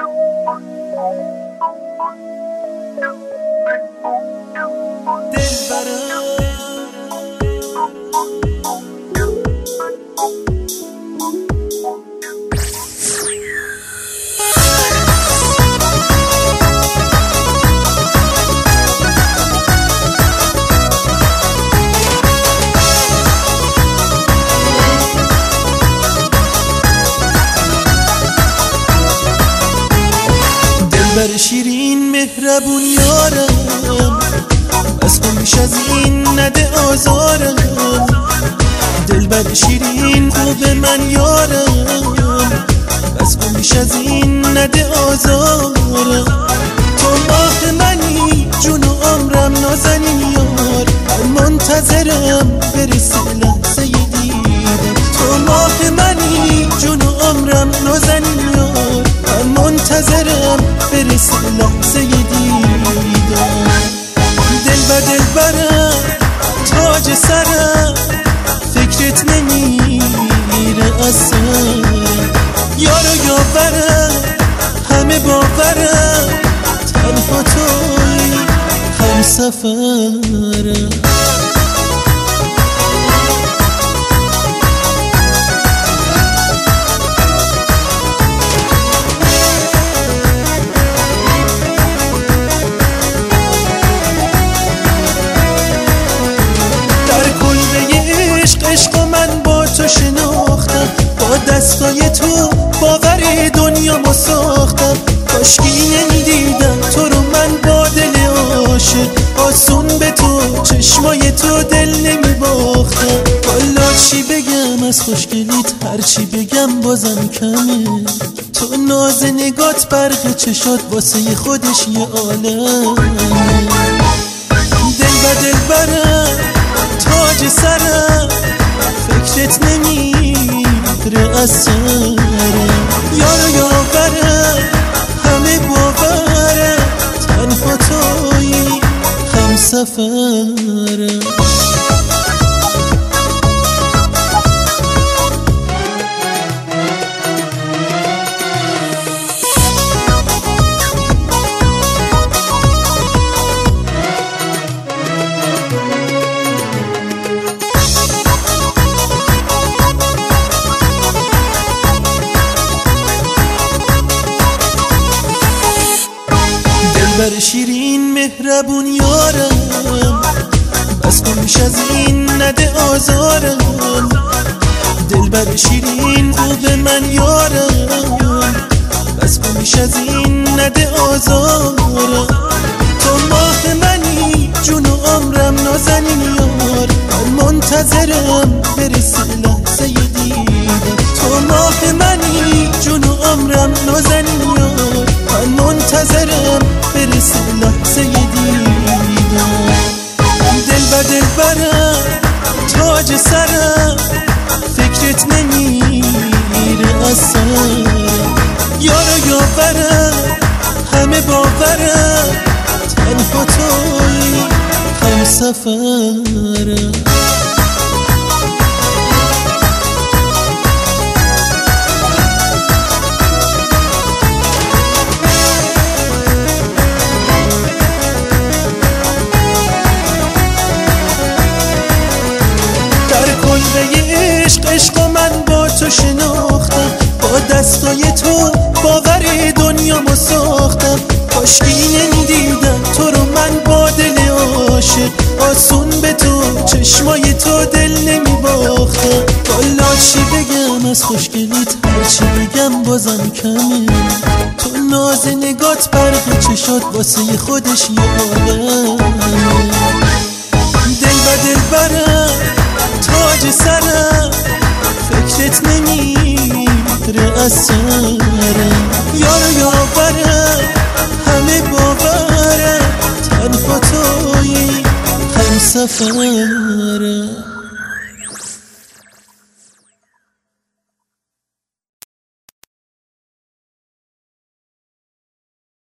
بر شیرین مهربون یارم، بس کن بیش از این نده آزارم. دل بر شیرین خوب من یارم، بس کن بیش از این نده آزارم. تو ماه منی جون و عمرم نازنین یار، من منتظرم برسه لحظه دیدم. تو ماه منی جون و عمرم نازنین یار، من منتظرم برسه لحظه دیدم. دل به دل برم تاج سرم، فکرت نمیره از سرم. یارو یاورم همه باورم، تنها توی همسفرم. عشق من با تو شناختم، با دستای تو باور دنیا ساختم. کاشکی نمیدیدم تو رو من با دل عاشق، آسون به تو چشمای تو دل نمیباختم. والا چی بگم از خوشگلیت، هرچی بگم بازم کمه. تو ناز نگات برق چشات واسه خودش یه عالم. دل به دل برم تاج سرم، فکرت نمیره از سرم. یارو یاورم همه باورم، تنها توی همسفرم. بر شیرین مهربون یارم، بس کن بیش از این نده آزارم. دل بر شیرین خوب من یارم، بس کن بیش از این نده آزارم. تو ماه منی جون و عمرم نازنین یار، من منتظرم برسه لحظه دیدم. تو ماه منی جون و عمرم نازنین یار، من منتظرم برسه لحظه دیدم. دل به دل برم تاج سرم، فکرت نمیره از سرم. یارو یاورم همه باورم، تنها توی همسفرم. عشق من با تو شناختم، با دستای تو باور دنیا ساختم. کاشکی نمیدیدم تو رو من با دل عاشق، آسون به تو چشمای تو دل نمیباختم. والا چی بگم از خوشگلیت، هرچی بگم بازم کمه. تو ناز نگات برق چشات واسه خودش یه عالم. دل به دل برم تاج سرم، فکرت نمیره از سرم. یارو یاورم همه باورم، تنها توی همسفرم.